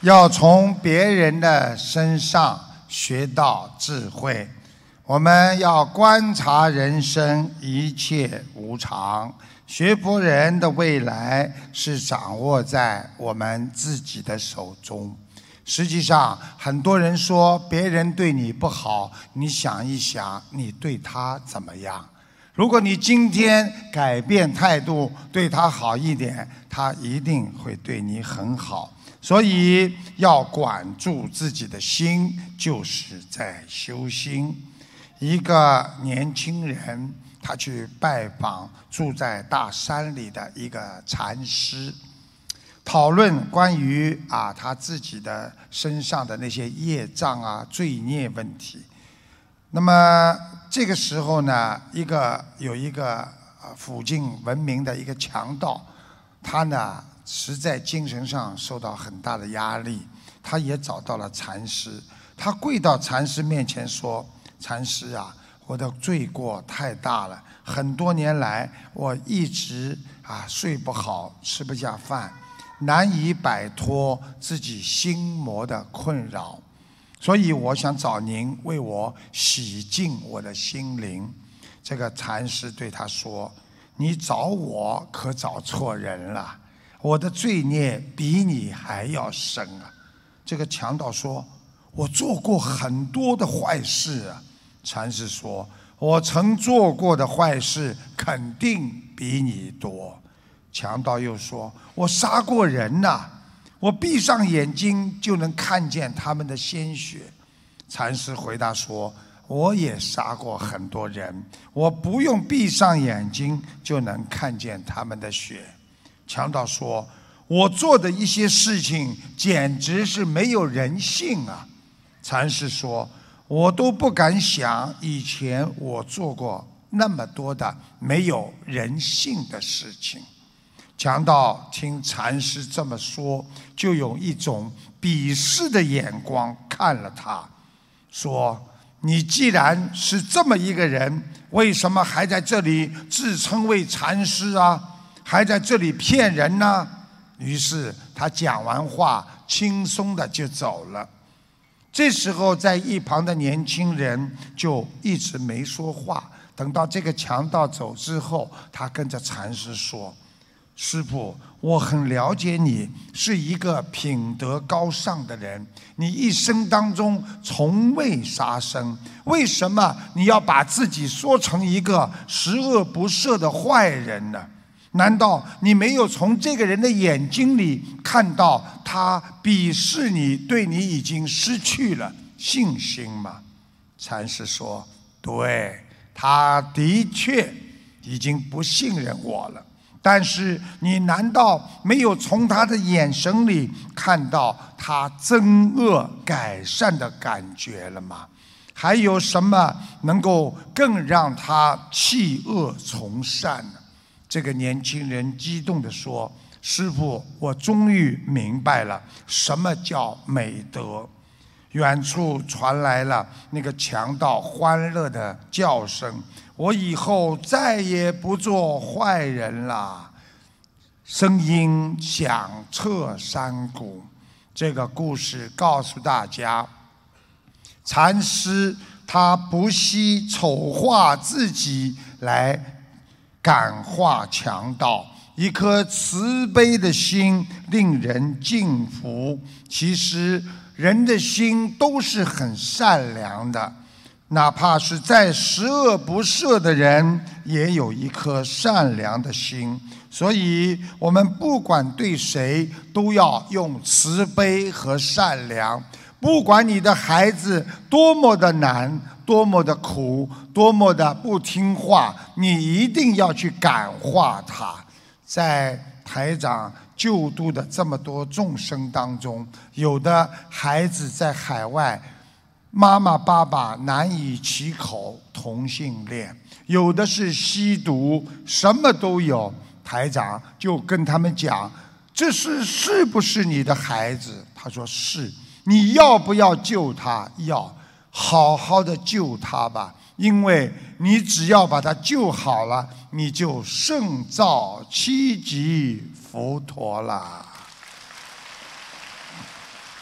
要从别人的身上学到智慧。我们要观察人生，一切无常。学佛人的未来是掌握在我们自己的手中。实际上，很多人说别人对你不好，你想一想，你对他怎么样？如果你今天改变态度，对他好一点，他一定会对你很好。所以要管住自己的心，就是在修心。一个年轻人，他去拜访住在大山里的一个禅师，讨论关于他自己的身上的那些业障罪孽问题。那么这个时候呢，有一个附近闻名的一个强盗，他呢实在精神上受到很大的压力，他也找到了禅师。他跪到禅师面前说：“禅师啊，我的罪过太大了，很多年来我一直睡不好，吃不下饭，难以摆脱自己心魔的困扰，所以我想找您为我洗净我的心灵。”这个禅师对他说：“你找我可找错人了，我的罪孽比你还要深啊。”这个强盗说：“我做过很多的坏事啊。”禅师说：“我曾做过的坏事肯定比你多。”强盗又说：“我杀过人呐，我闭上眼睛就能看见他们的鲜血。”禅师回答说：“我也杀过很多人，我不用闭上眼睛就能看见他们的血。”强盗说：“我做的一些事情简直是没有人性啊。”禅师说：“我都不敢想以前我做过那么多的没有人性的事情。”强盗听禅师这么说，就用一种鄙视的眼光看了他，说：“你既然是这么一个人，为什么还在这里自称为禅师啊？还在这里骗人呢？”于是他讲完话，轻松的就走了。这时候在一旁的年轻人就一直没说话。等到这个强盗走之后，他跟着禅师说：“师父，我很了解你是一个品德高尚的人，你一生当中从未杀生，为什么你要把自己说成一个十恶不赦的坏人呢？难道你没有从这个人的眼睛里看到他鄙视你，对你已经失去了信心吗？”禅师说：“对，他的确已经不信任我了。但是你难道没有从他的眼神里看到他增恶改善的感觉了吗？还有什么能够更让他弃恶从善呢？”这个年轻人激动地说：“师父，我终于明白了什么叫美德。”远处传来了那个强盗欢乐的叫声：“我以后再也不做坏人了。”声音响彻山谷。这个故事告诉大家，禅师他不惜丑化自己来感化强盗，一颗慈悲的心令人敬服。其实人的心都是很善良的，哪怕是再十恶不赦的人，也有一颗善良的心。所以我们不管对谁，都要用慈悲和善良。不管你的孩子多么的难，多么的苦，多么的不听话，你一定要去感化他。在台长救度的这么多众生当中，有的孩子在海外，妈妈爸爸难以启口同性恋，有的是吸毒，什么都有。台长就跟他们讲：“这是不是你的孩子？”他说：“是。”你要不要救他？要，好好的救他吧，因为你只要把他救好了，你就胜造七级佛陀了。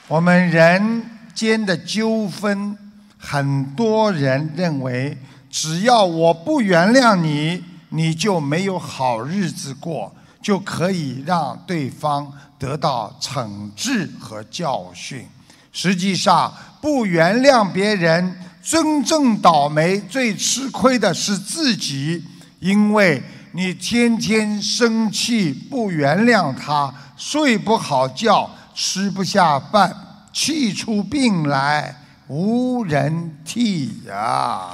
我们人间的纠纷，很多人认为，只要我不原谅你，你就没有好日子过，就可以让对方得到惩治和教训。实际上，不原谅别人，真正倒霉、最吃亏的是自己，因为你天天生气，不原谅他，睡不好觉，吃不下饭，气出病来，无人替呀！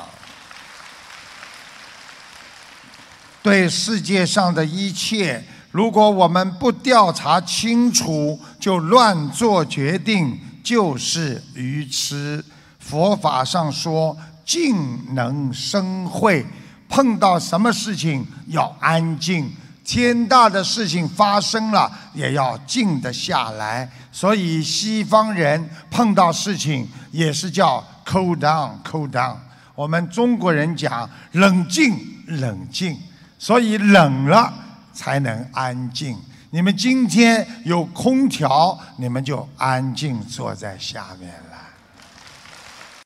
对世界上的一切，如果我们不调查清楚就乱做决定，就是愚痴。佛法上说，静能生慧，碰到什么事情要安静，天大的事情发生了也要静得下来。所以西方人碰到事情也是叫 cool down，cool down。我们中国人讲冷静，冷静。所以冷了才能安静。你们今天有空调，你们就安静坐在下面了。